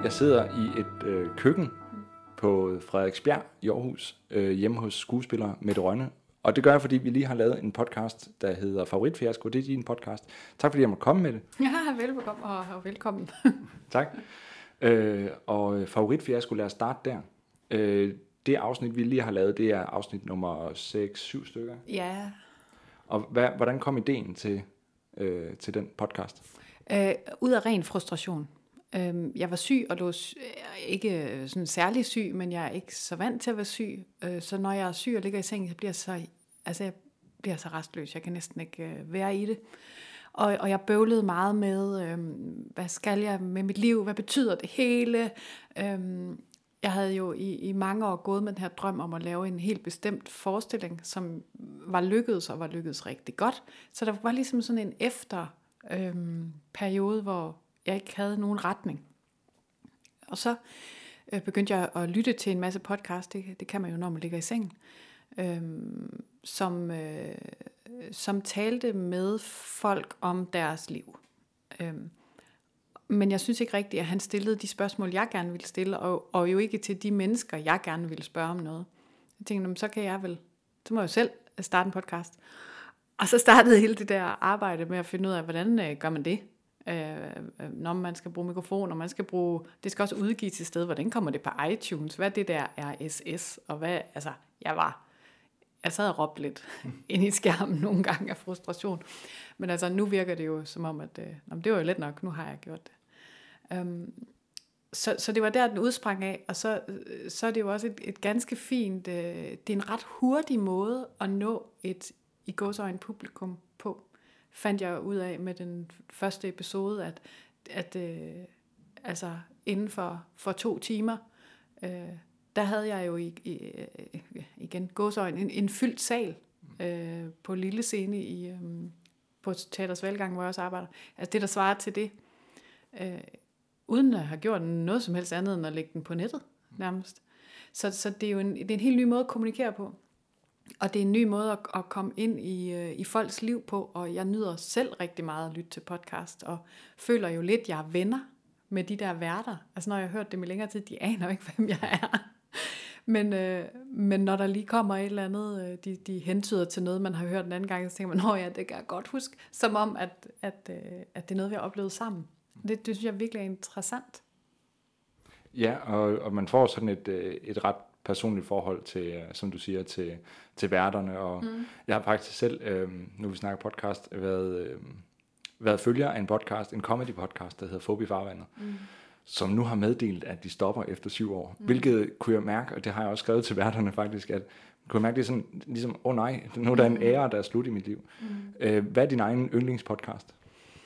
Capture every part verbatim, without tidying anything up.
Jeg sidder i et øh, køkken på Frederiksbjerg i Aarhus, øh, hjemme hos skuespiller Mette Rønne. Og det gør jeg, fordi vi lige har lavet en podcast, der hedder Favoritfiasko. Det er din podcast. Tak fordi jeg måtte komme med det. Ja, velbekomme og, og velkommen. Tak. Øh, og Favoritfiasko, lad os starte der. Øh, det afsnit, vi lige har lavet, det er afsnit nummer seks syv stykker. Ja. Og hvad, hvordan kom ideen til, øh, til den podcast? Øh, ud af ren frustration. Øh, jeg var syg, og lå sy- ikke sådan særlig syg, men jeg er ikke så vant til at være syg. Øh, så når jeg er syg og ligger i sengen, så bliver jeg så, altså jeg bliver så restløs. Jeg kan næsten ikke øh, være i det. Og, og jeg bøvlede meget med, øh, hvad skal jeg med mit liv? Hvad betyder det hele? Øh, Jeg havde jo i, i mange år gået med den her drøm om at lave en helt bestemt forestilling, som var lykkedes og var lykkedes rigtig godt. Så der var ligesom sådan en efter øhm, periode, hvor jeg ikke havde nogen retning. Og så øh, begyndte jeg at lytte til en masse podcast, det, det kan man jo, når man ligger i sengen, øhm, som, øh, som talte med folk om deres liv. Øhm, Men jeg synes ikke rigtigt, at han stillede de spørgsmål, jeg gerne ville stille, og, og jo ikke til de mennesker, jeg gerne ville spørge om noget. Jeg tænkte, så kan jeg vel, så må jeg jo selv starte en podcast. Og så startede hele det der arbejde med at finde ud af, hvordan øh, gør man det? Øh, når man skal bruge mikrofon, og man skal bruge, det skal også udgives til sted, hvordan kommer det på iTunes? Hvad er det der R S S? Og hvad, altså, jeg var, jeg sad og råbte lidt ind i skærmen nogle gange af frustration. Men altså, nu virker det jo som om, at øh, det var jo let nok, nu har jeg gjort det. Um, så, så det var der, den udsprang af, og så, så er det jo også et, et ganske fint, øh, det er en ret hurtig måde at nå et i gåseøjne publikum på, fandt jeg ud af med den første episode, at, at øh, altså inden for, for to timer, øh, der havde jeg jo i, i, igen gåseøjne en, en fyldt sal øh, på lille scene i, øh, på Teaters Valgang, hvor jeg også arbejder. Altså det, der svarer til det, øh, uden at have gjort noget som helst andet end at lægge den på nettet nærmest. Så, så det er jo en, det er en helt ny måde at kommunikere på. Og det er en ny måde at, at komme ind i, uh, i folks liv på, og jeg nyder selv rigtig meget at lytte til podcast, og føler jo lidt, at jeg er venner med de der værter. Altså når jeg har hørt dem i længere tid, de aner ikke, hvem jeg er. Men, øh, men når der lige kommer et eller andet, øh, de, de hentyder til noget, man har hørt en anden gang, så tænker man, nå ja, det kan jeg godt huske, som om, at, at, øh, at det er noget, vi har oplevet sammen. Det, det synes jeg virkelig er interessant. Ja, og, og man får sådan et, et ret personligt forhold til, som du siger, til, til værterne. Og mm. jeg har faktisk selv, øh, nu vi snakker podcast, været, øh, været følger af en podcast, en comedy podcast, der hedder Fobi Farvandet, mm. som nu har meddelt, at de stopper efter syv år. Mm. Hvilket kunne jeg mærke, og det har jeg også skrevet til værterne faktisk, at kunne jeg mærke, det er sådan, ligesom, åh oh nej, nu er der en ære, der er slut i mit liv. Mm. Øh, hvad er din egen yndlingspodcast?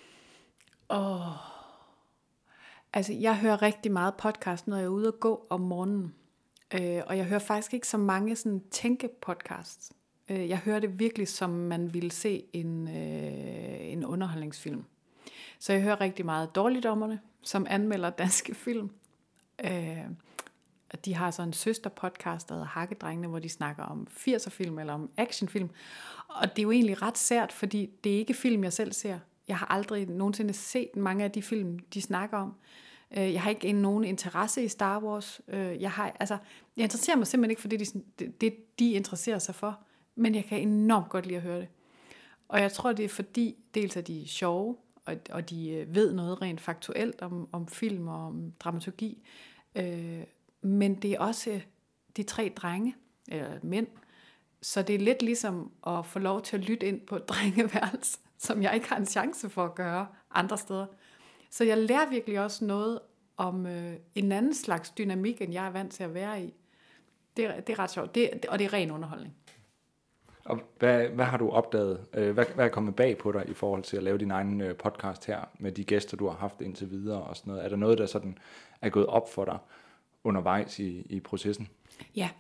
Åh... Oh. Altså, jeg hører rigtig meget podcast, når jeg er ude at gå om morgenen. Øh, og jeg hører faktisk ikke så mange sådan tænkepodcasts. Øh, jeg hører det virkelig, som man ville se en, øh, en underholdningsfilm. Så jeg hører rigtig meget Dårligdommerne, som anmelder danske film. Øh, de har så en søsterpodcast, der hedder Hakkedrengene, hvor de snakker om firserfilm eller om actionfilm. Og det er jo egentlig ret sært, fordi det er ikke film, jeg selv ser. Jeg har aldrig nogensinde set mange af de film, de snakker om. Jeg har ikke nogen interesse i Star Wars. Jeg, har, altså, jeg interesserer mig simpelthen ikke for det, de, det, de interesserer sig for. Men jeg kan enormt godt lide at høre det. Og jeg tror, det er fordi, dels er de sjove, og, og de ved noget rent faktuelt om, om film og om dramaturgi. Men det er også de tre drenge, eller mænd. Så det er lidt ligesom at få lov til at lytte ind på et drengeværelse, som jeg ikke har en chance for at gøre andre steder. Så jeg lærer virkelig også noget om øh, en anden slags dynamik, end jeg er vant til at være i. Det er, det er ret sjovt, det, og det er ren underholdning. Og hvad, hvad har du opdaget? Hvad, hvad er kommet bag på dig i forhold til at lave din egen podcast her, med de gæster, du har haft indtil videre og sådan noget? Er der noget, der sådan er gået op for dig undervejs i, i processen? Ja,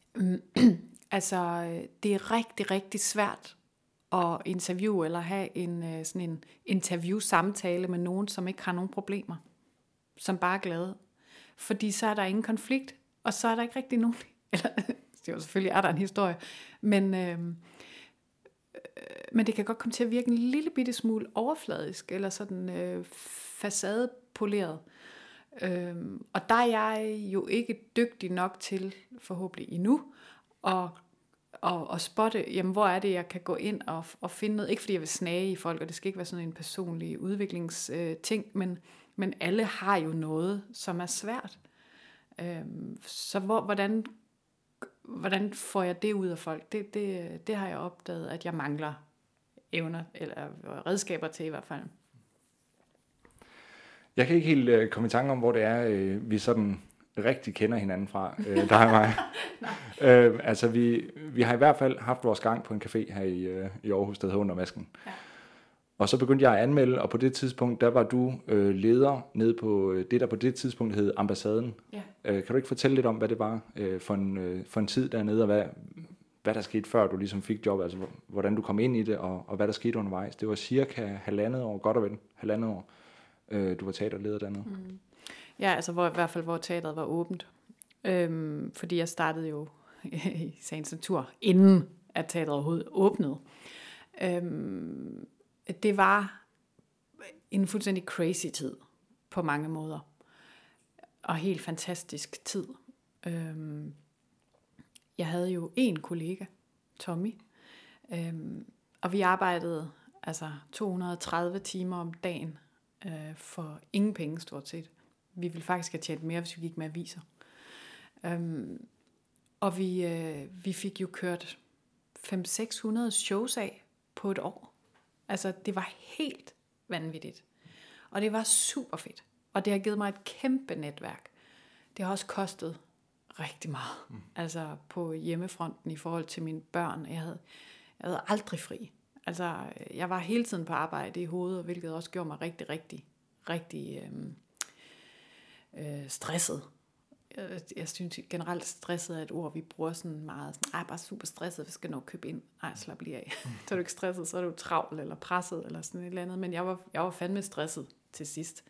altså det er rigtig, rigtig svært at interviewe eller have en sådan en interview-samtale med nogen, som ikke har nogen problemer, som bare er glade. Fordi så er der ingen konflikt, og så er der ikke rigtig nogen, eller jo, selvfølgelig er der en historie, men, øh, men det kan godt komme til at virke en lille bitte smule overfladisk, eller sådan øh, facadepoleret. Øhm, og der er jeg jo ikke dygtig nok til, forhåbentlig endnu, at, at, at spotte, jamen, hvor er det, jeg kan gå ind og, og finde noget. Ikke fordi jeg vil snage i folk, og det skal ikke være sådan en personlig udviklingsting, men, men alle har jo noget, som er svært. Øhm, så hvor, hvordan, hvordan får jeg det ud af folk? Det, det, det har jeg opdaget, at jeg mangler evner, eller redskaber til i hvert fald. Jeg kan ikke helt øh, komme i tanke om, hvor det er, øh, vi sådan rigtig kender hinanden fra, øh, der er mig. øh, altså, vi, vi har i hvert fald haft vores gang på en café her i, øh, i Aarhus, der hedder Under Masken. Ja. Og så begyndte jeg at anmelde, og på det tidspunkt, der var du øh, leder nede på øh, det, der på det tidspunkt hed Ambassaden. Ja. Øh, kan du ikke fortælle lidt om, hvad det var øh, for, en, øh, for en tid dernede, og hvad, hvad der skete, før du ligesom fik job, altså hvordan du kom ind i det, og, og hvad der skete undervejs? Det var cirka halvandet år, godt og vel, halvandet år. Du var teaterleder dernede. Mm. Ja, altså hvor, i hvert fald hvor teateret var åbent. Øhm, fordi jeg startede jo i sagens natur, inden at teateret overhovedet åbnede. Øhm, det var en fuldstændig crazy tid på mange måder. Og helt fantastisk tid. Øhm, jeg havde jo en kollega, Tommy, øhm, og vi arbejdede altså to hundrede og tredive timer om dagen, for ingen penge stort set. Vi ville faktisk have tjent mere, hvis vi gik med aviser. Um, og vi, uh, vi fik jo kørt fem til seks hundrede shows af på et år. Altså, det var helt vanvittigt. Og det var super fedt. Og det har givet mig et kæmpe netværk. Det har også kostet rigtig meget. Mm. Altså, på hjemmefronten i forhold til mine børn. Jeg havde, jeg havde aldrig fri. Altså, jeg var hele tiden på arbejde i hovedet, hvilket også gjorde mig rigtig, rigtig, rigtig øhm, øh, stresset. Jeg, jeg synes generelt, stresset er et ord, vi bruger sådan meget. Sådan, Ej, bare super stresset, vi skal nok købe ind. Ej, slap lige af. Så er du ikke stresset, så er du travl eller presset eller sådan et eller andet. Men jeg var, jeg var fandme stresset til sidst.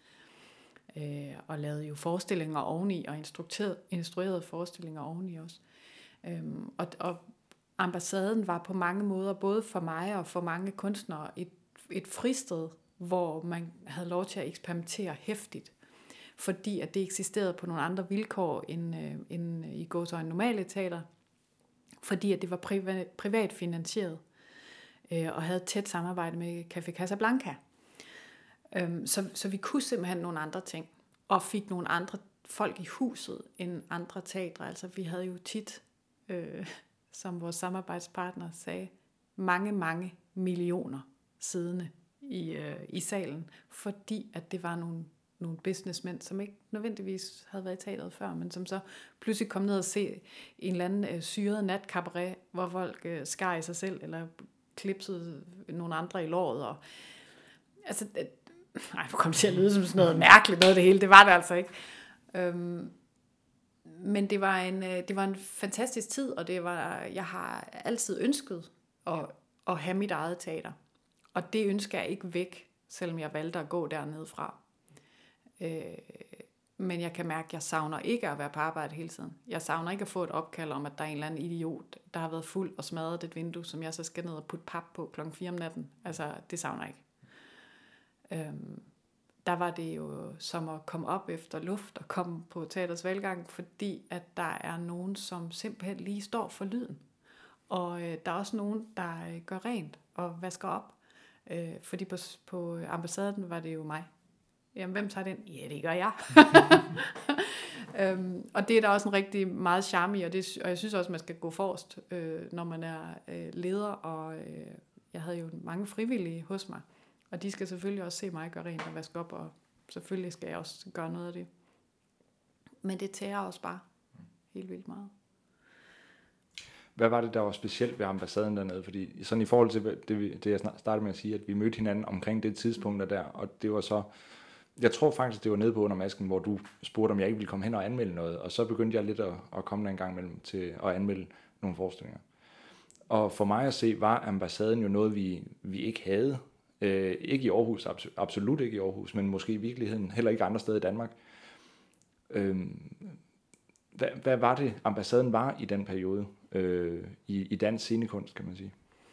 Øh, og lavede jo forestillinger oveni, og instruerede forestillinger oveni også. Øhm, og, og Ambassaden var på mange måder, både for mig og for mange kunstnere, et, et fristed, hvor man havde lov til at eksperimentere hæftigt. Fordi at det eksisterede på nogle andre vilkår end, øh, end i gåseøjne normale teater. Fordi at det var privat, privat finansieret øh, og havde et tæt samarbejde med Café Casablanca. Øhm, så, så vi kunne simpelthen nogle andre ting, og fik nogle andre folk i huset end andre teatre. Altså vi havde jo tit... Øh, som vores samarbejdspartner sagde, mange, mange millioner siddende i, øh, i salen, fordi at det var nogle, nogle businessmænd, som ikke nødvendigvis havde været i teateret før, men som så pludselig kom ned og se en eller anden øh, syret natcabaret, hvor folk øh, skar i sig selv, eller klipsede nogle andre i låret. Og, altså, øh, nej, nu kom det til at lyde som sådan noget mærkeligt noget det hele, det var det altså ikke. Øhm, Men det var en det var en fantastisk tid, og det var jeg har altid ønsket at at have mit eget teater. Og det ønsker jeg ikke væk, selvom jeg valgte at gå dernede fra. Øh, men jeg kan mærke, at jeg savner ikke at være på arbejde hele tiden. Jeg savner ikke at få et opkald om, at der er en eller anden idiot, der har været fuld og smadret et vindue, som jeg så skal ned og putte pap på klokken fire om natten. Altså, det savner jeg ikke. Øh, der var det jo som at komme op efter luft og komme på teaters valggang, fordi at der er nogen, som simpelthen lige står for lyden. Og øh, der er også nogen, der øh, gør rent og vasker op. Øh, fordi på, på ambassaden var det jo mig. Jamen, hvem tager den? Ja, det gør jeg. øhm, og det er der også en rigtig meget charme i, og, det, og jeg synes også, man skal gå forrest, øh, når man er øh, leder. Og øh, jeg havde jo mange frivillige hos mig. Og de skal selvfølgelig også se mig gøre rent og vaske op, og selvfølgelig skal jeg også gøre noget af det. Men det tærer også bare helt vildt meget. Hvad var det, der var specielt ved ambassaden dernede? Fordi sådan i forhold til det, det jeg startede med at sige, at vi mødte hinanden omkring det tidspunkt der, og det var så, jeg tror faktisk, det var nede på Under Masken, hvor du spurgte, om jeg ikke ville komme hen og anmelde noget, og så begyndte jeg lidt at, at komme der en gang imellem til at anmelde nogle forestillinger. Og for mig at se, var ambassaden jo noget, vi, vi ikke havde. Øh, ikke i Aarhus, absolut ikke i Aarhus, men måske i virkeligheden heller ikke andre steder i Danmark. Øh, hvad, hvad var det, ambassaden var i den periode, øh, i, i dansk scenekunst, kan man sige?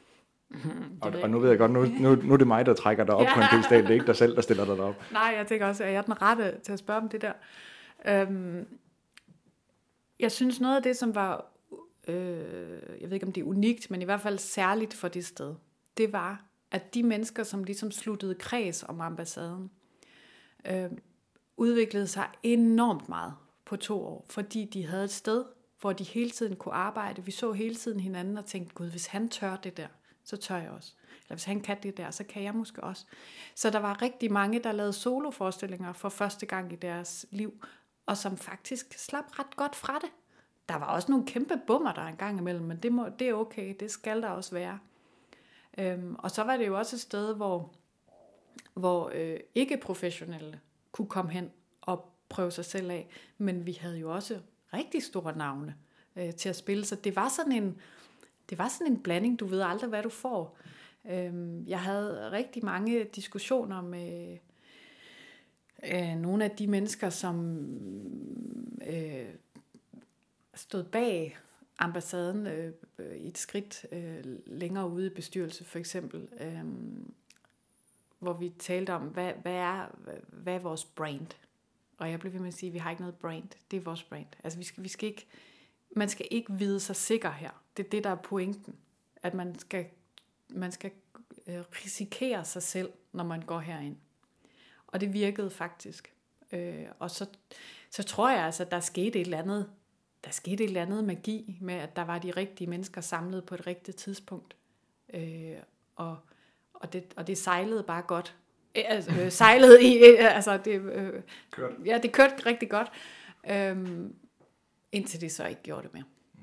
og, og nu ved jeg godt, nu, nu, nu er det mig, der trækker dig op ja. på en piedestal. Det er ikke dig selv, der stiller dig op. Nej, jeg tænker også, at jeg er den rette til at spørge om det der. Øhm, jeg synes noget af det, som var, øh, jeg ved ikke om det er unikt, men i hvert fald særligt for det sted, det var, at de mennesker, som ligesom sluttede kreds om ambassaden, øh, udviklede sig enormt meget på to år, fordi de havde et sted, hvor de hele tiden kunne arbejde. Vi så hele tiden hinanden og tænkte, gud, hvis han tør det der, så tør jeg også. Eller hvis han kan det der, så kan jeg måske også. Så der var rigtig mange, der lavede soloforestillinger for første gang i deres liv, og som faktisk slap ret godt fra det. Der var også nogle kæmpe bummer der en gang imellem, men det, må, det er okay, det skal der også være. Øhm, og så var det jo også et sted, hvor, hvor øh, ikke-professionelle kunne komme hen og prøve sig selv af, men vi havde jo også rigtig store navne øh, til at spille, så det var sådan en, det var sådan en blanding, du ved aldrig, hvad du får. Øhm, jeg havde rigtig mange diskussioner med øh, nogle af de mennesker, som øh, stod bag ambassaden øh, i et skridt øh, længere ude i bestyrelse, for eksempel, øh, hvor vi talte om, hvad, hvad, er, hvad er vores brand? Og jeg blev ved med at sige, at vi har ikke noget brand. Det er vores brand. Altså vi skal, vi skal ikke, man skal ikke vide sig sikker her. Det er det, der er pointen. At man skal, man skal øh, risikere sig selv, når man går herind. Og det virkede faktisk. Øh, og så, så tror jeg altså, at der skete et eller andet, der skete et eller andet magi med, at der var de rigtige mennesker samlet på et rigtigt tidspunkt. Øh, og, og, det, og det sejlede bare godt. Altså, øh, sejlede i, øh, altså det, øh, ja, det kørte rigtig godt, øh, indtil det så ikke gjorde det mere.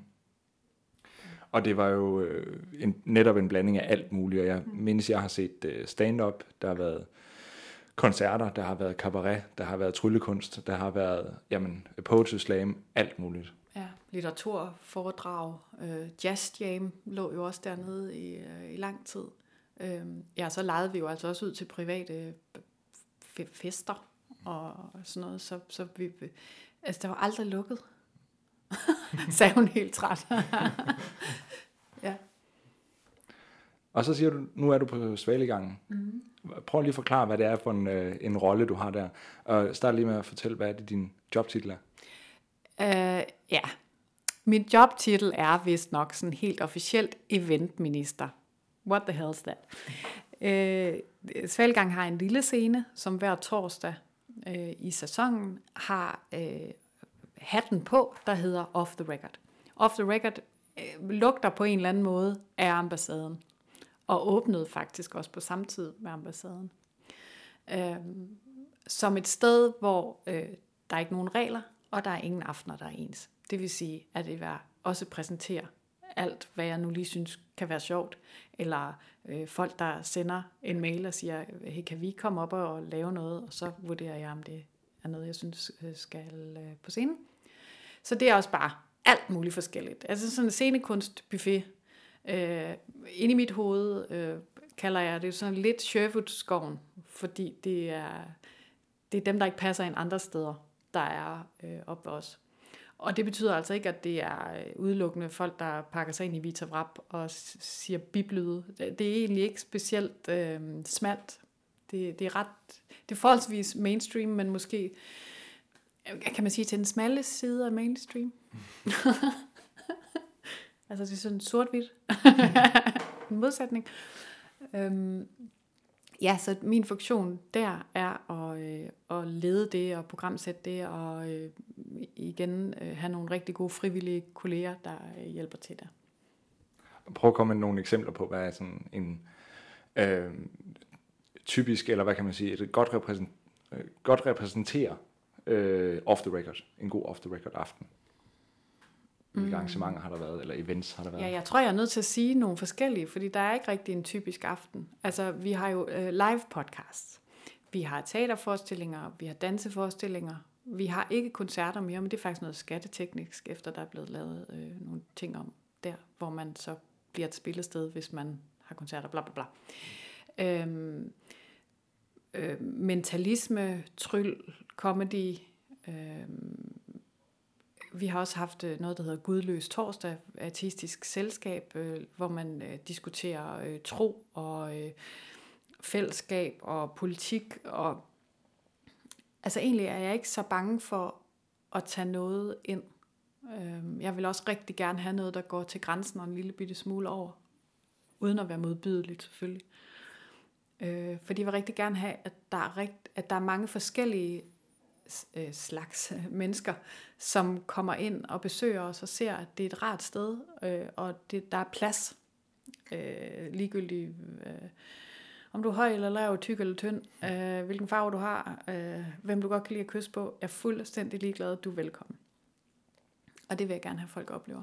Og det var jo øh, en, netop en blanding af alt muligt, og jeg mm. mindes, jeg har set øh, stand-up, der har været koncerter, der har været cabaret, der har været tryllekunst, der har været, jamen, poetry slam, alt muligt. Ja, litteraturforedrag, øh, jazz jam lå jo også dernede i, øh, i lang tid. Øhm, ja, så lejede vi jo altså også ud til private f- fester og sådan noget, så, så vi, altså der var aldrig lukket, sagde hun helt træt. Ja. Og så siger du, nu er du på Svalegangen. Mm-hmm. Prøv lige at forklare, hvad det er for en, en rolle, du har der. Og start lige med at fortælle, hvad er det, din jobtitel er? Uh, ja, min jobtitel er vist nok sådan helt officielt eventminister. What the hell is that? Øh, Svalegang har en lille scene, som hver torsdag øh, i sæsonen har øh, hatten på, der hedder Off the Record. Off the Record øh, lugter på en eller anden måde af ambassaden, og åbnede faktisk også på samme tid med ambassaden. Øh, som et sted, hvor øh, der er ikke nogen regler, og der er ingen aftener, der er ens. Det vil sige, at det vil også præsentere alt, hvad jeg nu lige synes kan være sjovt, eller øh, folk, der sender en mail og siger, hey, kan vi komme op og lave noget, og så vurderer jeg, om det er noget, jeg synes skal øh, på scenen. Så det er også bare alt muligt forskelligt. Altså sådan en scenekunstbuffet. Øh, inde i mit hoved øh, kalder jeg det sådan lidt Sherwood-skoven, fordi det er, det er dem, der ikke passer ind andre steder, der er øh, oppe ved os. Og det betyder altså ikke, at det er udelukkende folk, der pakker sig ind i Vita Wrap og siger biblyde. Det er egentlig ikke specielt øh, smalt. Det, det er ret, det er forholdsvis mainstream, men måske, kan man sige, til den smalle side af mainstream. Altså det er sådan sort-hvidt. En modsætning. Øhm, ja, så min funktion der er at, øh, at lede det og programsætte det og øh, igen øh, have nogle rigtig gode frivillige kolleger, der øh, hjælper til der. Prøv at komme med nogle eksempler på, hvad er sådan en øh, typisk, eller hvad kan man sige, et godt, repræsent, øh, godt repræsenterer øh, off the record, en god off the record aften. Hvilke mm. arrangementer har der været, eller events har der været? Ja, jeg tror, jeg er nødt til at sige nogle forskellige, fordi der er ikke rigtig en typisk aften. Altså, vi har jo øh, live podcasts, vi har teaterforestillinger, vi har danseforestillinger, vi har ikke koncerter mere, men det er faktisk noget skatteteknisk, efter der er blevet lavet øh, nogle ting om der, hvor man så bliver et spillested, hvis man har koncerter, bla bla bla. Øhm, øh, mentalisme, tryl, comedy, øh, vi har også haft noget, der hedder Gudløs Torsdag, artistisk selskab, øh, hvor man øh, diskuterer øh, tro og øh, fællesskab og politik. Og altså egentlig er jeg ikke så bange for at tage noget ind. Øh, jeg vil også rigtig gerne have noget, der går til grænsen og en lille bitte smule over, uden at være modbydeligt selvfølgelig. Øh, fordi jeg vil rigtig gerne have, at der er, rigt, at der er mange forskellige øh, slags mennesker, som kommer ind og besøger os og ser, at det er et rart sted, øh, og det, der er plads. Øh, ligegyldigt, øh, om du er høj eller lav, tyk eller tynd, øh, hvilken farve du har, øh, hvem du godt kan lide at kysse på, er fuldstændig ligeglad, du er velkommen. Og det vil jeg gerne have, folk oplever.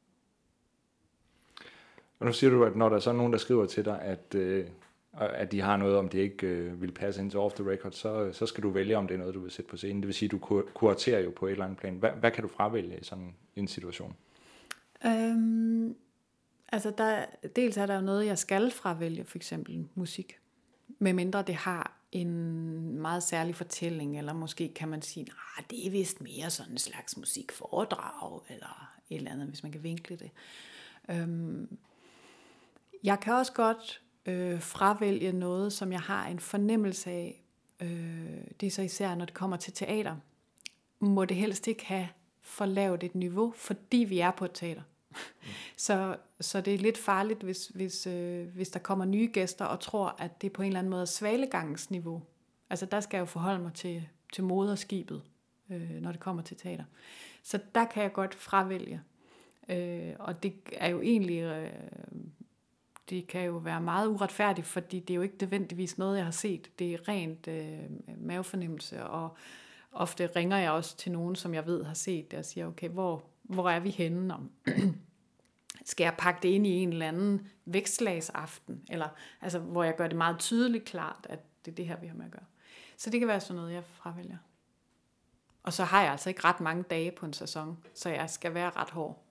Og nu siger du, at når der er så nogen, der skriver til dig, at, øh, at de har noget, om det ikke øh, vil passe ind til off the record, så, så skal du vælge, om det er noget, du vil sætte på scenen. Det vil sige, at du kuraterer jo på et eller andet plan. Hvad, hvad kan du fravælge i sådan en situation? Øhm, altså, der, dels er der jo noget, jeg skal fravælge, for eksempel musik. Medmindre det har en meget særlig fortælling, eller måske kan man sige, at det er vist mere sådan en slags musikforedrag, eller et eller andet, hvis man kan vinkle det. Øhm, jeg kan også godt øh, fravælge noget, som jeg har en fornemmelse af. Øh, det er så især, når det kommer til teater. Må det helst ikke have for lavt et niveau, fordi vi er på et teater. Mm. så, så det er lidt farligt, hvis, hvis, øh, hvis der kommer nye gæster og tror, at det på en eller anden måde er svalegangens niveau. Altså der skal jeg jo forholde mig til, til moderskibet, øh, når det kommer til teater. Så der kan jeg godt fravælge. Øh, og det er jo egentlig, øh, det kan jo være meget uretfærdigt, fordi det er jo ikke nødvendigvis noget, jeg har set. Det er rent øh, mavefornemmelse, og ofte ringer jeg også til nogen, som jeg ved har set det, og siger, okay, hvor, hvor er vi henne? Om skal jeg pakke det ind i en eller anden vækstlagsaften? Eller, altså, hvor jeg gør det meget tydeligt klart, at det er det her, vi har med at gøre. Så det kan være sådan noget, jeg fravælger. Og så har jeg altså ikke ret mange dage på en sæson, så jeg skal være ret hård.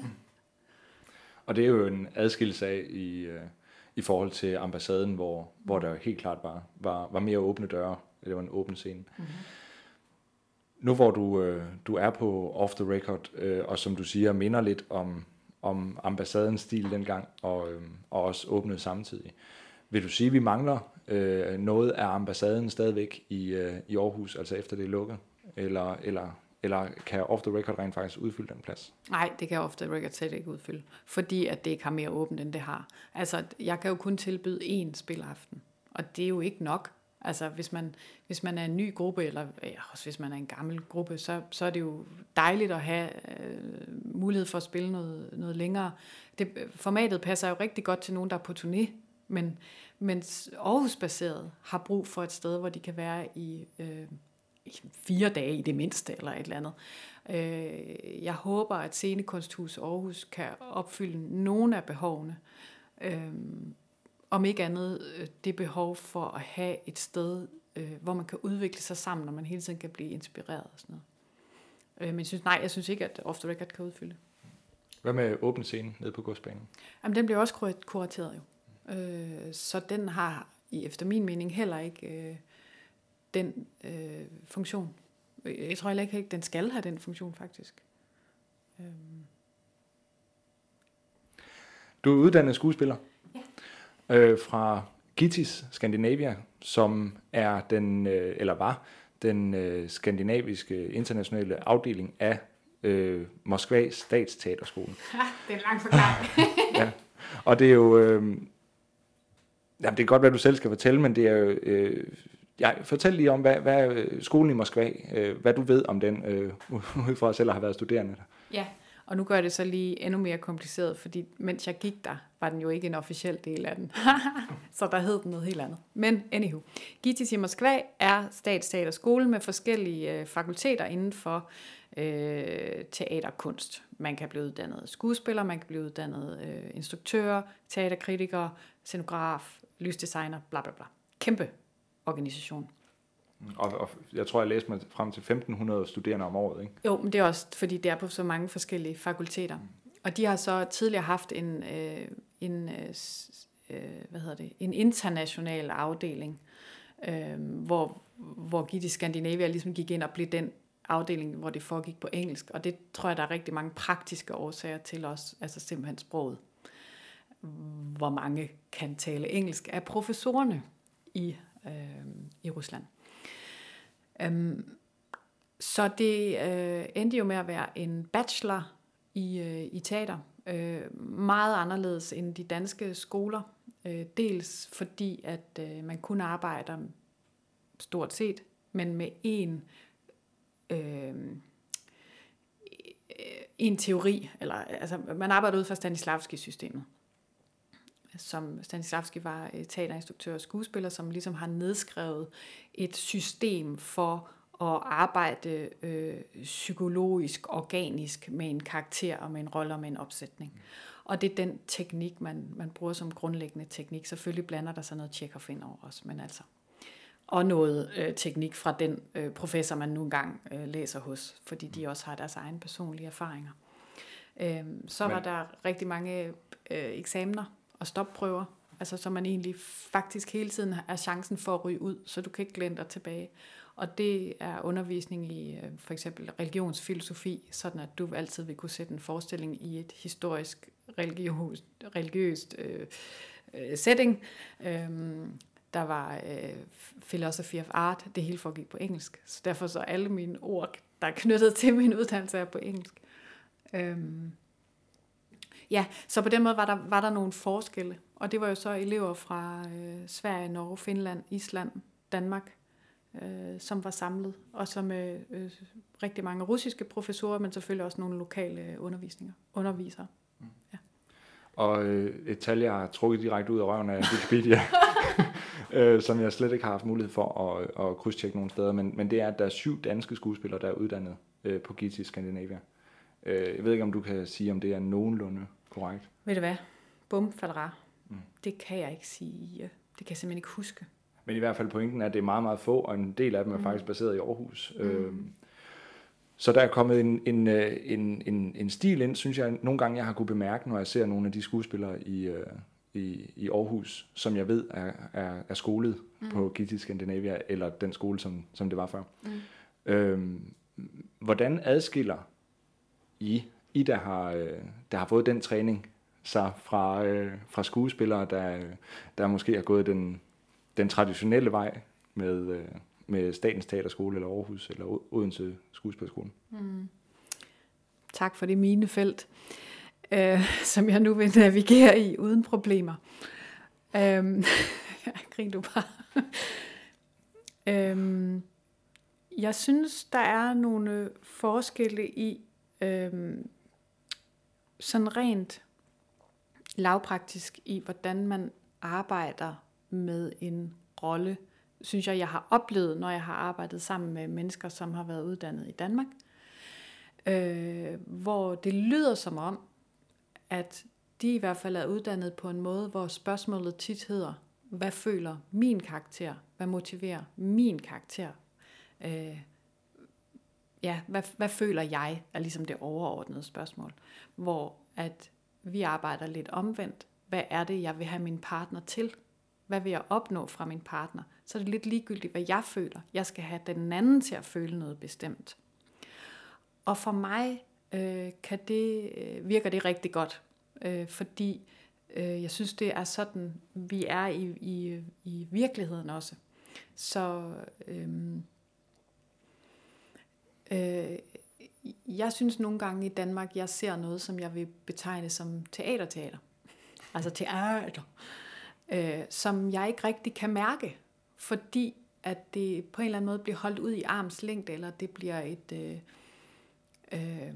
Og det er jo en adskillelse af i, uh, i forhold til ambassaden, hvor, hvor der helt klart var, var, var mere åbne døre. Det var en åben scene. Mm-hmm. Nu hvor du, uh, du er på off the record, uh, og som du siger, minder lidt om, om ambassadens stil dengang, og, uh, og også åbnet samtidig. Vil du sige, at vi mangler uh, noget af ambassaden stadigvæk i, uh, i Aarhus, altså efter det er lukket? Eller, eller, eller kan off the record rent faktisk udfylde den plads? Nej, det kan off the record slet ikke udfylde, fordi at det ikke har mere åbent, end det har. Altså, jeg kan jo kun tilbyde én spilaften, og det er jo ikke nok. Altså, hvis man, hvis man er en ny gruppe, eller ja, også hvis man er en gammel gruppe, så, så er det jo dejligt at have øh, mulighed for at spille noget, noget længere. Det, formatet passer jo rigtig godt til nogen, der er på turné, men, men Aarhus-baseret har brug for et sted, hvor de kan være i... Øh, fire dage i det mindste, eller et eller andet. Øh, jeg håber, at Scenekunsthus Aarhus kan opfylde nogle af behovene. Øh, om ikke andet det behov for at have et sted, øh, hvor man kan udvikle sig sammen, og man hele tiden kan blive inspireret og sådan noget. Øh, men jeg synes, nej, jeg synes ikke, at Off the Record kan udfylde. Hvad med åben scene nede på godsbanen? Jamen, den bliver også kurateret jo. Øh, så den har, efter min mening, heller ikke... Øh, den øh, funktion. Jeg tror heller ikke, at den skal have den funktion, faktisk. Øhm. Du er uddannet skuespiller. Ja. Øh, fra Gitis Scandinavia, som er den, øh, eller var, den øh, skandinaviske internationale afdeling af øh, Moskvas Statsteaterskole. Ja, det er en lang forklaring. Ja, og det er jo... Øh, jamen, det er godt, hvad du selv skal fortælle, men det er jo... Øh, Ja, fortæl lige om, hvad, hvad skolen i Moskva, øh, hvad du ved om den, øh, ud fra at selv har været studerende der. Ja, og nu gør det så lige endnu mere kompliceret, fordi mens jeg gik der, var den jo ikke en officiel del af den. Så der hed den noget helt andet. Men anywho, Gitis i Moskva er statsteaterskole med forskellige øh, fakulteter inden for øh, teaterkunst. Man kan blive uddannet skuespiller, man kan blive uddannet øh, instruktør, teaterkritiker, scenograf, lysdesigner, bla bla bla. Kæmpe organisation. Og, og jeg tror, jeg læste mig frem til femten hundrede studerende om året, ikke? Jo, men det er også, fordi det er på så mange forskellige fakulteter. Mm. Og de har så tidligere haft en, øh, en, øh, hvad hedder det, en international afdeling, øh, hvor, hvor Gitis Scandinavia ligesom gik ind og blev den afdeling, hvor det foregik på engelsk, og det tror jeg, der er rigtig mange praktiske årsager til også, altså simpelthen sproget. Hvor mange kan tale engelsk af professorerne i, øh, i Rusland. Um, så det øh, endte jo med at være en bachelor i, øh, i teater. Øh, meget anderledes end de danske skoler. Øh, dels fordi, at øh, man kun arbejder stort set, men med en, øh, en teori. Eller, altså, man arbejder ud fra Stanislavski-systemet. Som Stanislavski var teaterinstruktør og skuespiller, som ligesom har nedskrevet et system for at arbejde øh, psykologisk, organisk med en karakter og med en rolle og med en opsætning. Og det er den teknik, man, man bruger som grundlæggende teknik. Selvfølgelig blander der sig noget Tjekhov ind over os, men altså. Og noget øh, teknik fra den øh, professor, man nu engang øh, læser hos, fordi de også har deres egne personlige erfaringer. Øh, så men. var der rigtig mange øh, eksamener og stopprøver, altså så man egentlig faktisk hele tiden har chancen for at ryge ud, så du kan ikke glænde dig tilbage. Og det er undervisning i øh, for eksempel religionsfilosofi, sådan at du altid vil kunne sætte en forestilling i et historisk religiøst, religiøst øh, øh, setting. Øhm, der var øh, philosophy of art, det hele foregik på engelsk, så derfor så alle mine ord, der er knyttet til min uddannelse, er på engelsk. Øhm, ja, så på den måde var der, var der nogle forskelle, og det var jo så elever fra øh, Sverige, Norge, Finland, Island, Danmark, øh, som var samlet, og så med øh, rigtig mange russiske professorer, men selvfølgelig også nogle lokale undervisninger, undervisere. Mm. Ja. Og øh, et tal, jeg har trukket direkte ud af røven af Wikipedia, øh, som jeg slet ikke har haft mulighed for at, at krydstjekke nogle steder, men, men det er, at der er syv danske skuespillere, der er uddannet øh, på G I T I Scandinavia. Øh, jeg ved ikke, om du kan sige, om det er nogenlunde korrekt. Ved du hvad? Bum, falder. Mm. Det kan jeg ikke sige. Det kan jeg simpelthen ikke huske. Men i hvert fald pointen er, at det er meget, meget få, og en del af dem er mm. faktisk baseret i Aarhus. Mm. Øh, så der er kommet en, en, en, en, en stil ind, synes jeg, nogle gange jeg har kunne bemærke, når jeg ser nogle af de skuespillere i, i, i Aarhus, som jeg ved er, er, er skolet mm. på G I T I Scandinavia, eller den skole, som, som det var før. Mm. Øh, hvordan adskiller I, I der, har, der har fået den træning, sig fra, øh, fra skuespillere, der, der måske har gået den, den traditionelle vej med, øh, med Statens Teaterskole eller Aarhus eller Odense Skuespillerskole? Mm. Tak for det minefelt, øh, som jeg nu vil navigere i uden problemer. Øh, Grin du bare. øh, jeg synes, der er nogle forskelle i øh, sådan rent lavpraktisk i, hvordan man arbejder med en rolle, synes jeg, jeg har oplevet, når jeg har arbejdet sammen med mennesker, som har været uddannet i Danmark, øh, hvor det lyder som om, at de i hvert fald er uddannet på en måde, hvor spørgsmålet tit hedder, hvad føler min karakter? Hvad motiverer min karakter? Øh, ja, hvad, hvad føler jeg, er ligesom det overordnede spørgsmål, hvor at vi arbejder lidt omvendt. Hvad er det, jeg vil have min partner til? Hvad vil jeg opnå fra min partner? Så er det lidt ligegyldigt, hvad jeg føler. Jeg skal have den anden til at føle noget bestemt. Og for mig øh, kan det, øh, virker det rigtig godt, øh, fordi øh, jeg synes, det er sådan, vi er i, i, i virkeligheden også. Så øh, øh, jeg synes nogle gange i Danmark, jeg ser noget, som jeg vil betegne som teaterteater. Altså teater. Øh, som jeg ikke rigtig kan mærke, fordi at det på en eller anden måde bliver holdt ud i arms længde, eller det bliver et... Øh, øh,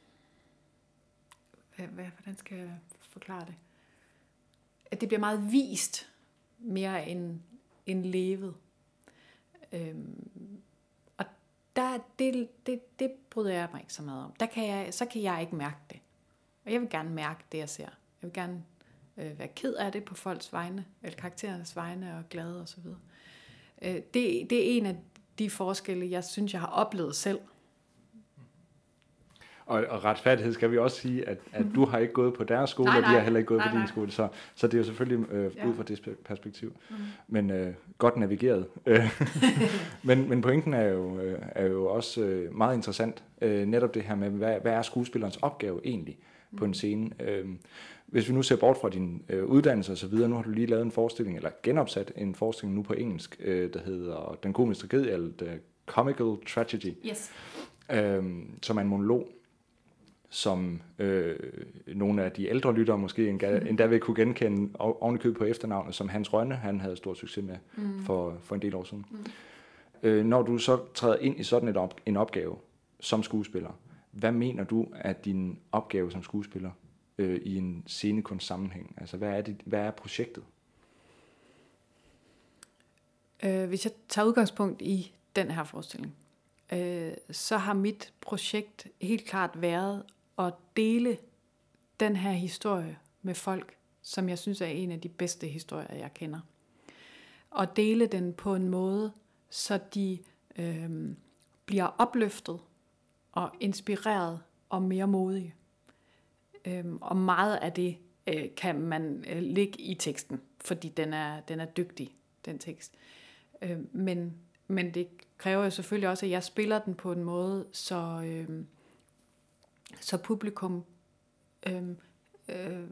hvad, hvad, hvordan skal jeg forklare det? At det bliver meget vist, mere end, end levet. Øh, Der, det, det, det bryder jeg mig ikke så meget om. Der kan jeg, så kan jeg ikke mærke det. Og jeg vil gerne mærke det, jeg ser. Jeg vil gerne øh, være ked af det på folks vegne, eller karakterernes vegne, og glad og så videre. Øh, det, det er en af de forskelle, jeg synes, jeg har oplevet selv. Og, og retfærdighed skal vi også sige, at, at du har ikke gået på deres skole, nej, nej, og de har heller ikke gået nej, på din skole, så, så det er jo selvfølgelig øh, ja. ud fra det perspektiv. Mm. Men øh, godt navigeret. men, men pointen er jo, øh, er jo også øh, meget interessant, øh, netop det her med, hvad, hvad er skuespillerens opgave egentlig mm. på en scene. Øh, hvis vi nu ser bort fra din øh, uddannelse og så videre, nu har du lige lavet en forestilling, eller genopsat en forestilling nu på engelsk, øh, der hedder Den komiske tragedie, eller The Comical Tragedy, yes. øh, som er en monolog, som øh, nogle af de ældre lyttere måske endda, mm. endda vil kunne genkende ovenikøbet på efternavnet, som Hans Rønne, han havde stor succes med mm. for, for en del år siden. Mm. Øh, når du så træder ind i sådan et op, en opgave som skuespiller, hvad mener du er din opgave som skuespiller øh, i en scenekunstsammenhæng? Altså, hvad er, det, hvad er projektet? Øh, hvis jeg tager udgangspunkt i den her forestilling, øh, så har mit projekt helt klart været at dele den her historie med folk, som jeg synes er en af de bedste historier, jeg kender. Og dele den på en måde, så de øh, bliver opløftet og inspireret og mere modige. Øh, og meget af det øh, kan man øh, lægge i teksten, fordi den er, den er dygtig, den tekst. Øh, men, men det kræver jo selvfølgelig også, at jeg spiller den på en måde, så... Øh, så publikum øh, øh,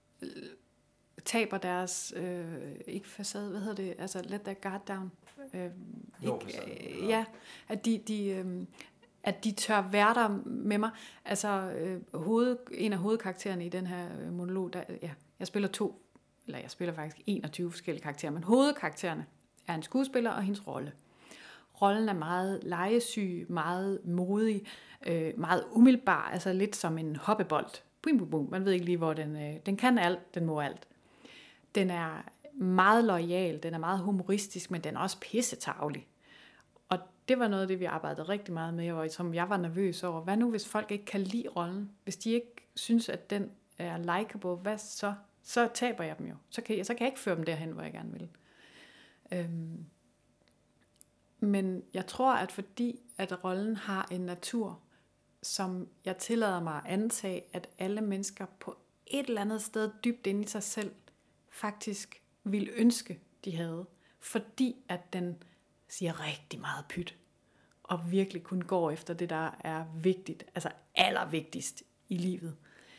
taber deres, øh, ikke facade, hvad hedder det, altså let their guard down. Øh, jo, ikke, øh, ja, at de, de, øh, at de tør være der med mig. Altså, øh, hoved, en af hovedkaraktererne i den her monolog, der, ja, jeg spiller to, eller jeg spiller faktisk enogtyve forskellige karakterer, men hovedkaraktererne er en skuespiller og hendes rolle. Rollen er meget legesyg, meget modig, øh, meget umiddelbar, altså lidt som en hoppebold. Bum, bum, bum. Man ved ikke lige, hvor den... Øh, den kan alt, den må alt. Den er meget loyal, den er meget humoristisk, men den er også pissetavlig. Og det var noget af det, vi arbejdede rigtig meget med, og som jeg var nervøs over. Hvad nu, hvis folk ikke kan lide rollen? Hvis de ikke synes, at den er likeable, hvad så? Så taber jeg dem jo. Så kan jeg, så kan jeg ikke føre dem derhen, hvor jeg gerne vil. Øhm, Men jeg tror, at fordi at rollen har en natur, som jeg tillader mig at antage, at alle mennesker på et eller andet sted dybt inde i sig selv faktisk ville ønske, de havde. Fordi at den siger rigtig meget pyt, og virkelig kun går efter det, der er vigtigt, altså allervigtigst i livet.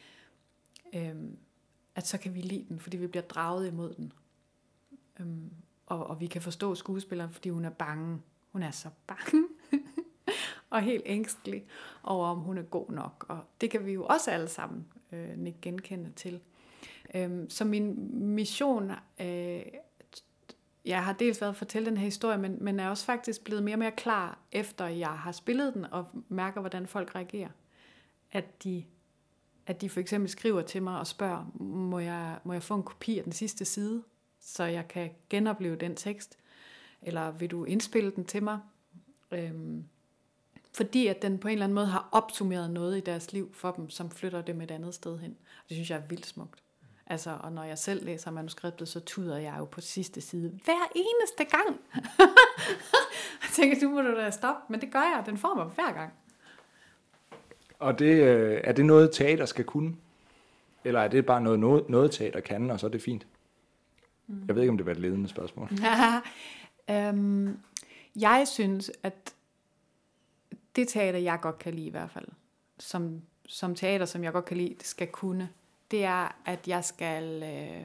Øhm, at så kan vi lide den, fordi vi bliver draget imod den. Øhm, og, og vi kan forstå skuespilleren, fordi hun er bange. Hun er så bange og helt ængstelig over, om hun er god nok. Og det kan vi jo også alle sammen øh, nikke genkende til. Øhm, så min mission, øh, jeg har dels været at fortælle den her historie, men, men er også faktisk blevet mere og mere klar, efter jeg har spillet den, og mærker, hvordan folk reagerer. At de, at de for eksempel skriver til mig og spørger, må jeg, må jeg få en kopi af den sidste side, så jeg kan genopleve den tekst? Eller vil du indspille den til mig? Øhm, fordi at den på en eller anden måde har opsummeret noget i deres liv for dem, som flytter dem et andet sted hen. Det synes jeg er vildt smukt. Altså, og når jeg selv læser manuskriptet, så tuder jeg jo på sidste side hver eneste gang. Jeg tænker, du må du da stoppe, men det gør jeg. Den får mig hver gang. Og det, øh, er det noget, teater skal kunne? Eller er det bare noget, noget, noget teater kan, og så er det fint? Mm. Jeg ved ikke, om det var et ledende spørgsmål. øhm, jeg synes, at det teater, jeg godt kan lide i hvert fald, som, som teater, som jeg godt kan lide, skal kunne, det er, at jeg skal, øh,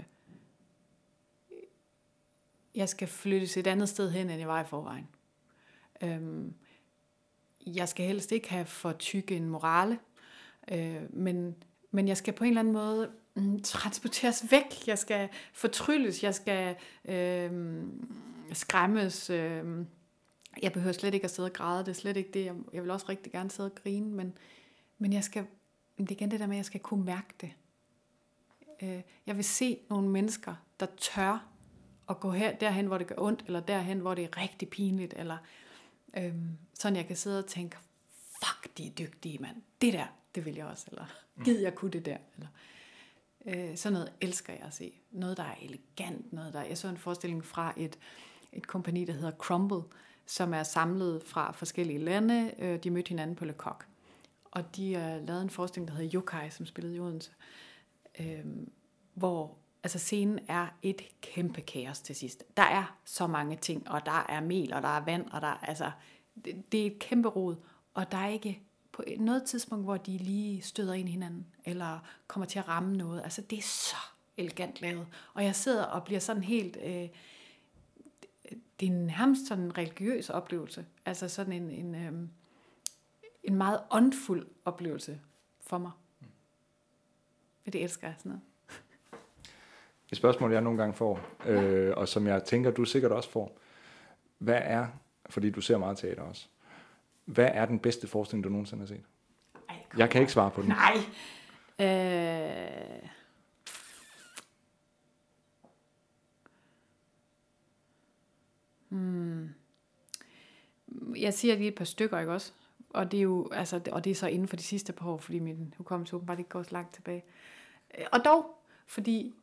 jeg skal flyttes et andet sted hen, end jeg var i forvejen. Øhm, jeg skal helst ikke have for tykke en morale, øh, men, men jeg skal på en eller anden måde mm, transporteres væk. Jeg skal fortrylles, jeg skal øh, skræmmes. Øh, jeg behøver slet ikke at sidde og græde, det er slet ikke det. Jeg, jeg vil også rigtig gerne sidde og grine, men, men jeg skal, det er igen det der med, at jeg skal kunne mærke det. Øh, jeg vil se nogle mennesker, der tør at gå her, derhen, hvor det gør ondt, eller derhen, hvor det er rigtig pinligt, eller øhm, sådan jeg kan sidde og tænke, fuck, de er dygtige, mand. Det der, det vil jeg også, eller gid jeg kunne det der, eller øh, sådan noget elsker jeg at se. Noget, der er elegant, noget der, jeg så en forestilling fra et, et kompagni, der hedder Crumble, som er samlet fra forskellige lande, øh, de mødte hinanden på Le Coq. og de har lavet en forestilling, der hedder Yokai, som spillede i Odense, øh, hvor altså scenen er et kæmpe kaos til sidst. Der er så mange ting, og der er mel, og der er vand, og der er, altså, det, det er et kæmpe rod, og der er ikke på noget tidspunkt, hvor de lige støder ind i hinanden, eller kommer til at ramme noget. Altså, det er så elegant lavet. Og jeg sidder og bliver sådan helt... Øh, det er nærmest sådan en religiøs oplevelse. Altså sådan en, en, øh, en meget åndfuld oplevelse for mig. For det elsker jeg sådan noget. Et spørgsmål, jeg nogle gange får, øh, og som jeg tænker, du sikkert også får. Hvad er, fordi du ser meget teater også, hvad er den bedste forestilling, du nogensinde har set? Ej, jeg kan ikke svare på den. Nej. Øh... Hmm. Jeg siger lige et par stykker, ikke også? Og det er jo, altså, og det er så inden for de sidste par år, fordi min hukommelse åbenbart ikke går så langt tilbage. Og dog, fordi,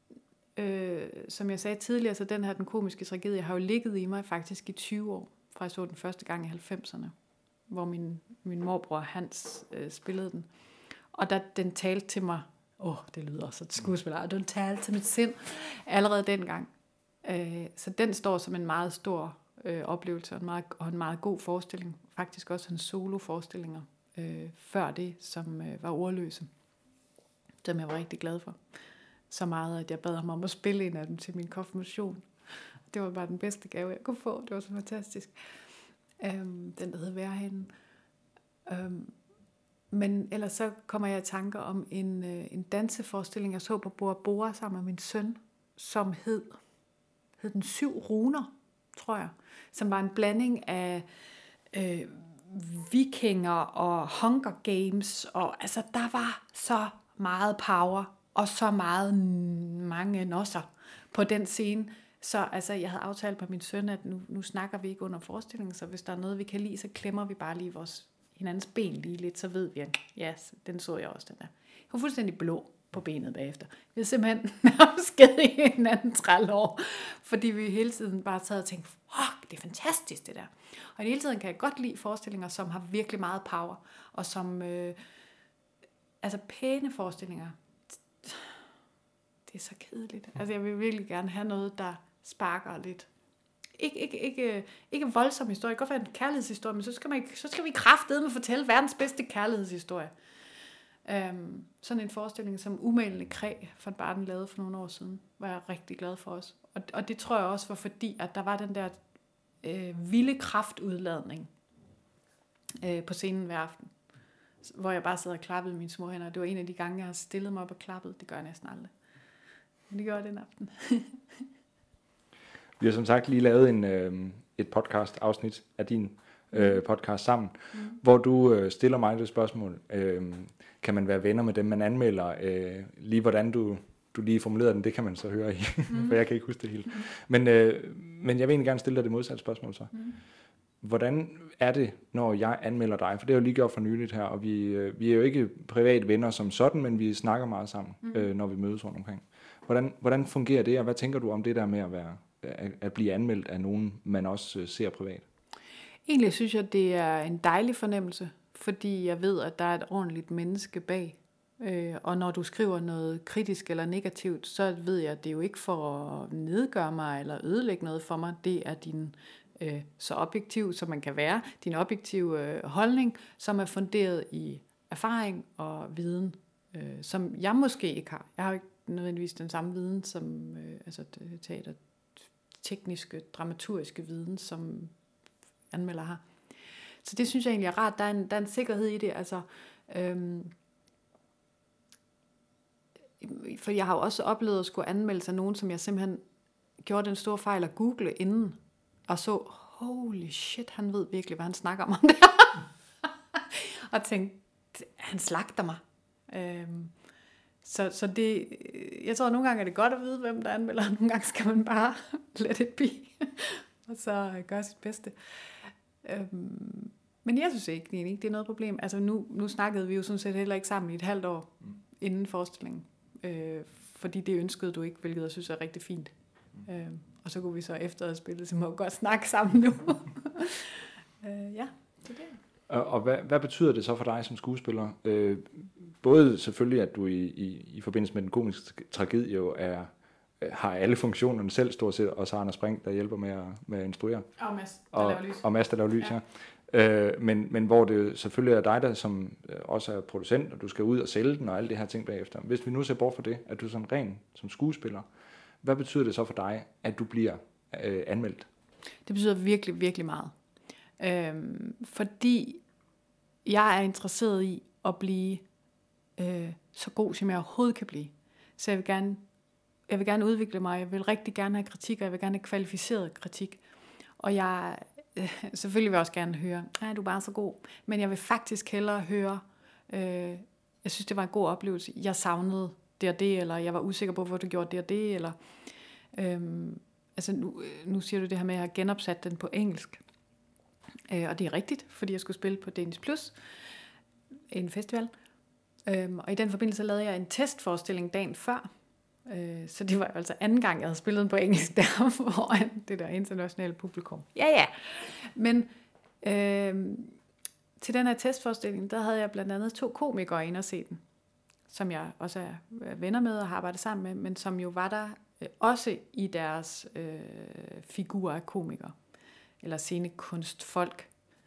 øh, som jeg sagde tidligere, så den her, den komiske tragedie, har jo ligget i mig faktisk i tyve år, fra jeg så den første gang i halvfemserne, hvor min, min morbror Hans øh, spillede den. Og da den talte til mig, åh, oh, det lyder også et skuespiller, den talte til mit sind, allerede dengang. Øh, så den står som en meget stor øh, oplevelse, og en, meget, og en meget god forestilling. Faktisk også en solo-forestillinger øh, før det, som øh, var ordløse, som jeg var rigtig glad for. Så meget, at jeg bad ham om at spille en af dem til min konfirmation. Det var bare den bedste gave, jeg kunne få. Det var så fantastisk. Øhm, den, der hed Værhanen. Øhm, men ellers så kommer jeg i tanker om en, øh, en danseforestilling, jeg så på Bora Bora sammen med min søn, som hed, hed den Syv Runer, tror jeg. Som var en blanding af øh, vikinger og Hunger Games. Og altså, der var så meget power og så meget mange nosser på den scene. Så altså, jeg havde aftalt med min søn, at nu, nu snakker vi ikke under forestillingen, så hvis der er noget, vi kan lide, så klemmer vi bare lige vores hinandens ben lige lidt, så ved vi, at ja, yes, den så jeg også, den der. Jeg var fuldstændig blå på benet bagefter. Vi havde simpelthen skædet i hinanden tredive år, fordi vi hele tiden bare sad og tænkte, fuck, det er fantastisk det der. Og i hele tiden kan jeg godt lide forestillinger, som har virkelig meget power, og som, øh, altså pæne forestillinger, det er så kedeligt. Altså jeg vil virkelig gerne have noget, der sparker lidt. Ikke, ikke, ikke, ikke voldsom historie. Det kan godt være en kærlighedshistorie, men så skal, man, så skal vi kraftedeme fortælle verdens bedste kærlighedshistorie. Um, sådan en forestilling som Umælende Kræ fra Barden lavede for nogle år siden, var jeg rigtig glad for os. Og, og det tror jeg også var fordi, at der var den der øh, vilde kraftudladning øh, på scenen hver aften, hvor jeg bare sad og klappede mine små hænder. Det var en af de gange, jeg har stillet mig op og klappet. Det gør jeg næsten aldrig. Men det gjorde jeg den aften. Vi har som sagt lige lavet en, øh, et podcast-afsnit af din øh, podcast sammen, mm. hvor du øh, stiller mig det spørgsmål. Øh, kan man være venner med dem, man anmelder? Øh, lige hvordan du, du lige formulerede den, det kan man så høre i, mm. for jeg kan ikke huske det helt. Mm. Men, øh, men jeg vil egentlig gerne stille dig det modsatte spørgsmål så. Mm. Hvordan er det, når jeg anmelder dig? For det har jo lige gjort for nyligt her, og vi, øh, vi er jo ikke private venner som sådan, men vi snakker meget sammen, mm. øh, når vi mødes rundt omkring. Hvordan, hvordan fungerer det, og hvad tænker du om det der med at være at blive anmeldt af nogen, man også ser privat? Egentlig synes jeg, det er en dejlig fornemmelse, fordi jeg ved, at der er et ordentligt menneske bag. Og når du skriver noget kritisk eller negativt, så ved jeg, at det er jo ikke for at nedgøre mig eller ødelægge noget for mig. Det er din øh, så objektiv, som man kan være, din objektive øh, holdning, som er funderet i erfaring og viden, øh, som jeg måske ikke har. Jeg har ikke nødvendigvis den samme viden, som øh, altså teater tekniske, dramaturgiske viden, som anmelder har. Så det synes jeg egentlig er rart. Der er en, der er en sikkerhed i det. Altså, øhm, for jeg har jo også oplevet at skulle anmelde sig nogen, som jeg simpelthen gjorde den store fejl at google inden, og så, holy shit, han ved virkelig, hvad han snakker om det. Og tænkte, han slagter mig. Øhm, Så, så det, jeg tror, at nogle gange er det godt at vide, hvem der anmelder, og nogle gange skal man bare let it be, og så gøre sit bedste. Øhm, men jeg synes ikke, det er, ikke, det er noget problem. Altså nu, nu snakkede vi jo sådan set heller ikke sammen i et halvt år mm. inden forestillingen, øh, fordi det ønskede du ikke, hvilket jeg synes er rigtig fint. Mm. Øh, og så kunne vi så efter at spille, så må vi godt snakke sammen nu. øh, ja, det er det. Og, og hvad, hvad betyder det så for dig som skuespiller? Øh, både selvfølgelig, at du i, i, i forbindelse med den komiske tragedie jo er, har alle funktionerne selv stort set, og så Anders Brink, der hjælper med at, med at instruere. Og Mads, der og, laver lys. Og Mads, der laver lys, ja. ja. Øh, men, men hvor det selvfølgelig er dig, der som også er producent, og du skal ud og sælge den og alle de her ting bagefter. Hvis vi nu ser bort fra det, at du sådan ren som skuespiller, hvad betyder det så for dig, at du bliver øh, anmeldt? Det betyder virkelig, virkelig meget. Øhm, fordi jeg er interesseret i at blive øh, så god, som jeg overhovedet kan blive. Så jeg vil gerne, jeg vil gerne udvikle mig, jeg vil rigtig gerne have kritik, og jeg vil gerne have kvalificeret kritik. Og jeg øh, selvfølgelig vil jeg også gerne høre, ja, du er bare så god, men jeg vil faktisk hellere høre, øh, jeg synes, det var en god oplevelse, jeg savnede det og det, eller jeg var usikker på, hvor du gjorde det og det, eller øh, altså nu, nu siger du det her med, at jeg har genopsat den på engelsk. Øh, og det er rigtigt, fordi jeg skulle spille på Danish Plus, en festival. Øhm, og i den forbindelse lavede jeg en testforestilling dagen før. Øh, så det var altså anden gang, jeg havde spillet den på engelsk der, foran det der internationale publikum. Ja, ja. Men øh, til den her testforestilling, der havde jeg blandt andet to komikere inde og se den, som jeg også er venner med og har arbejdet sammen med, men som jo var der øh, også i deres øh, figurer af komikere, eller scenekunstfolk.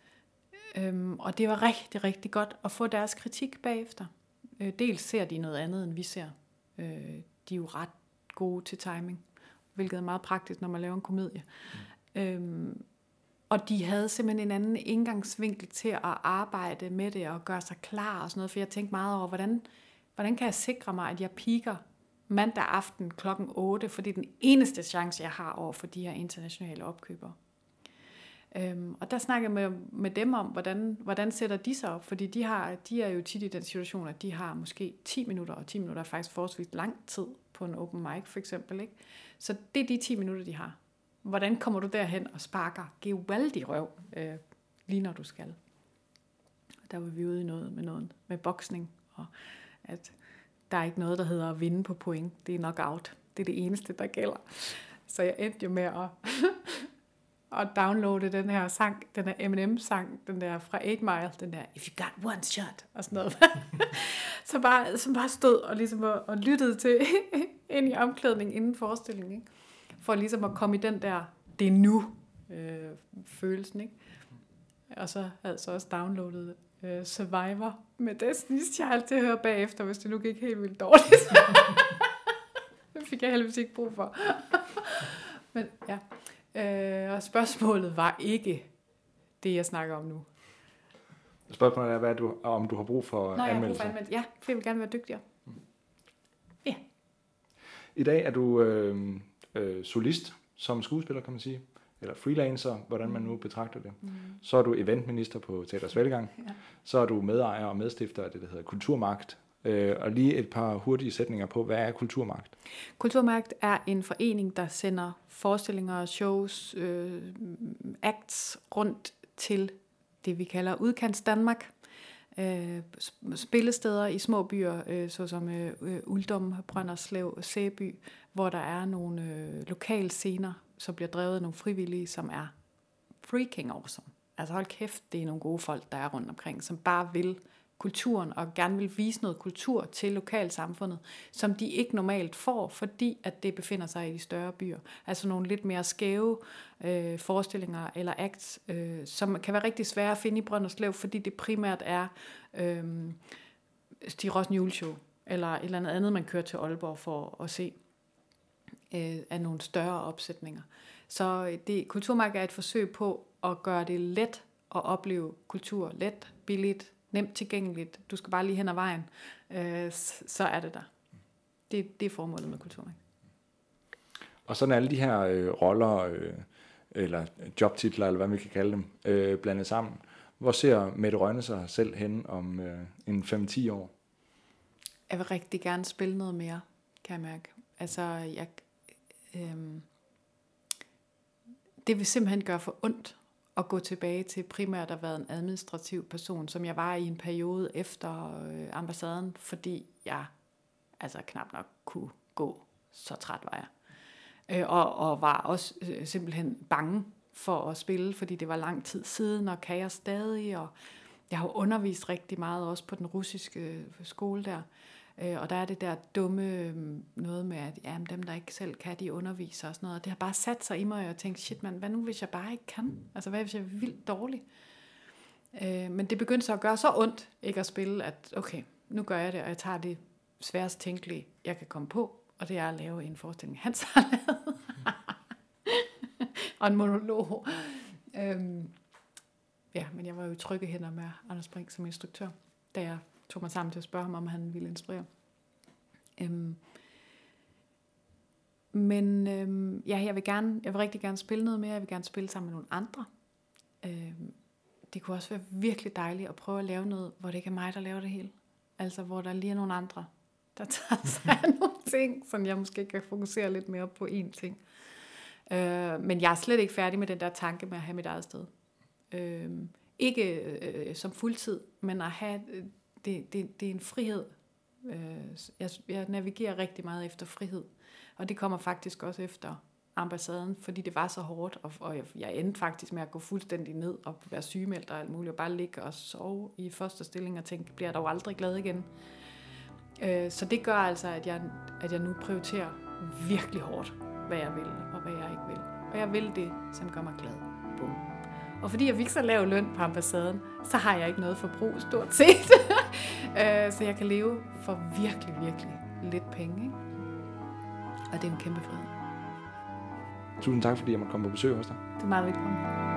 Øhm, og det var rigtig, rigtig godt at få deres kritik bagefter. Øh, dels ser de noget andet, end vi ser. Øh, de er jo ret gode til timing, hvilket er meget praktisk, når man laver en komedie. Mm. Øhm, og de havde simpelthen en anden indgangsvinkel til at arbejde med det og gøre sig klar og sådan noget, for jeg tænkte meget over, hvordan, hvordan kan jeg sikre mig, at jeg piker mandag aften klokken otte, for det er den eneste chance, jeg har over for de her internationale opkøbere. Øhm, og der snakker jeg med, med dem om, hvordan, hvordan sætter de sig op, fordi de, har, de er jo tit i den situation, at de har måske ti minutter, og ti minutter er faktisk forholdsvis lang tid på en open mic for eksempel, ikke? Så det er de ti minutter, de har. Hvordan kommer du derhen og sparker gevaldig røv, øh, lige når du skal? Der var vi ude i noget med noget med boksning, og at der er ikke noget, der hedder at vinde på point. Det er knockout. Det er det eneste, der gælder. Så jeg endte jo med at og downloade den her sang, den der Eminem-sang, den der fra eight mile, den der If you got one shot, og sådan noget. så bare, som bare stod og, ligesom og, og lyttede til ind i omklædningen inden forestillingen, ikke? For ligesom at komme i den der, det er nu, øh, følelsen, ikke? Og så havde jeg så også downloadet øh, Survivor med Destiny's Child til at høre bagefter, hvis det nu gik helt vildt dårligt. Det fik jeg heldigvis ikke brug for. Men ja. Øh, og spørgsmålet var ikke det, jeg snakker om nu. Spørgsmålet er, hvad du, om du har brug for Nå, anmeldelser. Jeg har brug for ja, for jeg vil gerne være dygtigere. Mm. Ja. I dag er du øh, øh, solist som skuespiller, kan man sige, eller freelancer, hvordan man nu betragter det. Mm. Så er du eventminister på Teater Svælgang. Ja. Så er du medejer og medstifter af det, der hedder Kulturmagt. Øh, og lige et par hurtige sætninger på, hvad er Kulturmagt? Kulturmagt er en forening, der sender forestillinger, shows, øh, acts rundt til det, vi kalder udkants Danmark. Øh, spillesteder i små byer, øh, såsom øh, Uldum, Brønderslev, Sæby, hvor der er nogle øh, lokale scener, som bliver drevet af nogle frivillige, som er freaking awesome. Altså hold kæft, det er nogle gode folk, der er rundt omkring, som bare vil kulturen og gerne vil vise noget kultur til lokalsamfundet, som de ikke normalt får, fordi at det befinder sig i de større byer. Altså nogle lidt mere skæve øh, forestillinger eller acts, øh, som kan være rigtig svære at finde i Brønderslev, fordi det primært er øh, Stig Rossen juleshow, eller et eller andet andet, man kører til Aalborg for at se øh, af nogle større opsætninger. Så det, Kulturmagt er et forsøg på at gøre det let at opleve kultur, let, billigt, nemt tilgængeligt, du skal bare lige hen ad vejen, øh, så er det der. Det, det er formålet med Kulturmagt. Og sådan alle de her øh, roller, øh, eller jobtitler, eller hvad man kan kalde dem, øh, blandet sammen. Hvor ser Mette Rønne sig selv hen om øh, en fem til ti år? Jeg vil rigtig gerne spille noget mere, kan jeg mærke. Altså, jeg, øh, det vil simpelthen gøre for ondt at gå tilbage til primært at være en administrativ person, som jeg var i en periode efter øh, ambassaden, fordi jeg altså knap nok kunne gå, så træt var jeg. Øh, og, og var også øh, simpelthen bange for at spille, fordi det var lang tid siden, og kan jeg stadig, og jeg har jo undervist rigtig meget også på den russiske skole der. Og der er det der dumme noget med, at jamen, dem, der ikke selv kan, de underviser og sådan noget. Og det har bare sat sig i mig, og jeg tænkte, shit mand, hvad nu hvis jeg bare ikke kan? Altså hvad hvis jeg er vildt dårlig? Øh, men det begyndte så at gøre så ondt, ikke at spille, at okay, nu gør jeg det, og jeg tager det sværest tænkelige, jeg kan komme på, og det er at lave en forestilling, Hans har lavet. Og en monolog. øhm, ja, men jeg var jo i trygge hænder med Anders Brink som instruktør, da jeg tog mig sammen til at spørge ham, om han ville instruere. Øhm, men øhm, ja, jeg vil gerne, jeg vil rigtig gerne spille noget mere, jeg vil gerne spille sammen med nogle andre. Øhm, det kunne også være virkelig dejligt at prøve at lave noget, hvor det ikke er mig, der laver det hele. Altså, hvor der lige er nogle andre, der tager sig af nogle ting, så jeg måske kan fokusere lidt mere på én ting. Øh, men jeg er slet ikke færdig med den der tanke med at have mit eget sted. Øh, ikke øh, som fuldtid, men at have, det, det, det er en frihed. Øh, jeg, jeg navigerer rigtig meget efter frihed, og det kommer faktisk også efter ambassaden, fordi det var så hårdt, og, og jeg, jeg endte faktisk med at gå fuldstændig ned og være sygemeldt og alt muligt, og bare ligge og sove i første stilling og tænke, bliver jeg dog aldrig glad igen? Øh, så det gør altså, at jeg, at jeg nu prioriterer virkelig hårdt, hvad jeg vil og hvad jeg ikke vil. Og jeg vil det, som gør mig glad. Bum. Og fordi jeg fik så lav løn på ambassaden, så har jeg ikke noget forbrug stort set. øh, så jeg kan leve for virkelig, virkelig lidt penge. Ikke? Og det er en kæmpe frihed. Tusind tak, fordi jeg måtte komme på besøg hos dig. Det er meget velkommen.